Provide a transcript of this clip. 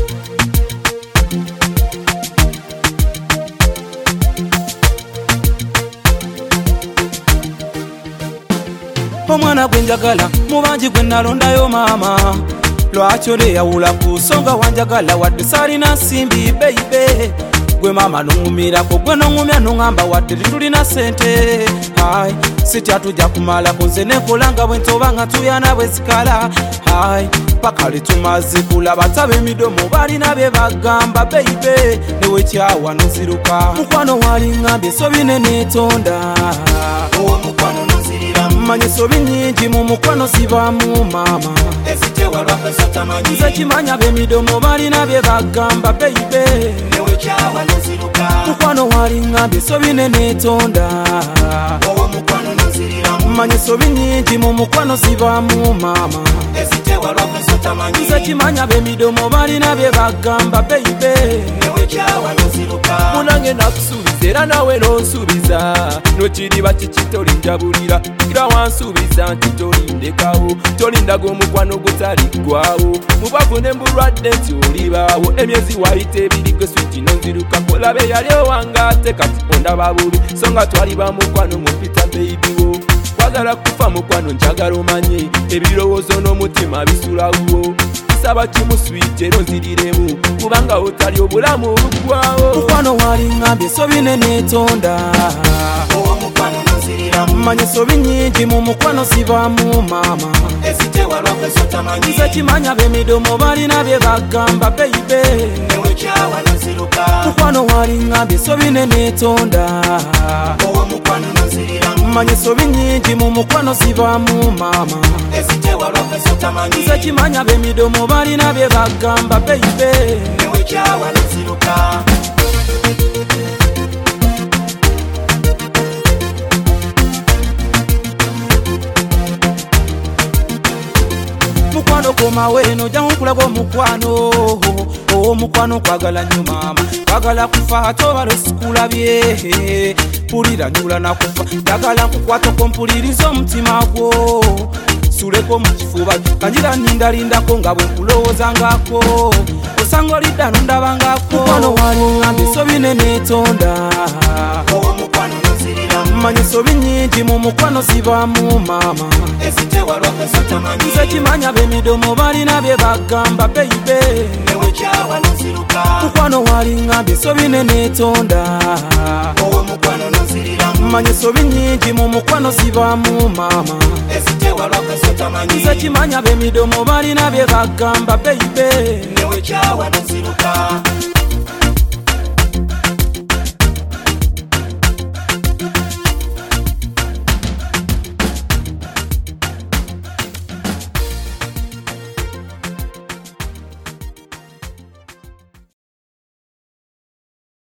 Omwana gwenjagala mubanji gwe nalondayo maama lwaki oleyawula ku nsonga wanjagala wadde saalina nsimbi baby gwe maama nongumirako gwe nongumya nongamba wadde tetulina sente ai sitya tujja kumalako nze nekolanga bwentoba nga tuyana bwezikala ai paka litumaze kulaba taba emidomo balina bye bagamba baby newekyawa noziruka mukwano walingambye sobine netonda uwo mukwano nozirira manye sobi nyingi mu mukwano sibamu maama ezitewa lwakweso tamanyi nze kimanya b'emidomo balina bye bagamba baby newekyawa noziruka mukwano walingambye sobine netonda uwo mukwano nozirira manye sobi nyingi mu mukwano sibamu maama ezitewa lwakweso tamanyi nze kimanya b'emidomo balina bye bagamba baby newekyawa noziruka munange nakusuubiza era nawe nonsuubiza nokiriba kikitolinjabulira kira wansuubiza nti tolindekawo tolindaga omukwano gutaliggwawo mubavu ne mbulwadde nti olibaawo emyezi wayita ebiri gwe switi nonziruka kolabe yali owangate kati ondaba bubi so nga twali ba mukwano mupita beibiwo kwagala kufa mukwano njagala omanye ebirowoozo n'omutima bisulawo saba kimuswite nonziriremu kubanga otali obulamu oluggwawo mukwano walingambye sobine netonda uwo mukwano nozirira manye sobi nyingi mu mukwano sibamu maama ezitewa lwakweso tamanyi nze kimanya b'emidomo balina bye bagamba baby newekyawa noziruka mukwano walingambye sobine netonda uwo mukwano nozirira manye sobi nyingi mu mukwano sibamu maama ezitewa lwakweso tamanyi nze kimanya b'emidomo balina bye bagamba baby newekyawa noziruka mukwano komaweno jangu nkulaga omukwano omukwano kwagala nnyo maama kwagala kufa toba lwesikulabye pulira nyula nakufa njagala nkukwatako mpuliriza omutima gwo suleko mu kifuba kanjira nindalindako nga bwe nkulowoozangako osanga olidda nondabangako mukwano walingambye sobine netonda uwo mukwano nozirira manye sobi nyingi mu mukwano sibamu maama ezitewa lwakweso tamanyi nze kimanya b'emidomo balina bye bagamba baby newekyawa noziruka mukwano walingambye sobine netonda uwo mukwano nozirira manye sobi nyingi mu mukwano sibamu maama ezitewa lwakweso tamanyi nze kimanya b'emidomo balina bye bagamba baby newekyawa noziruka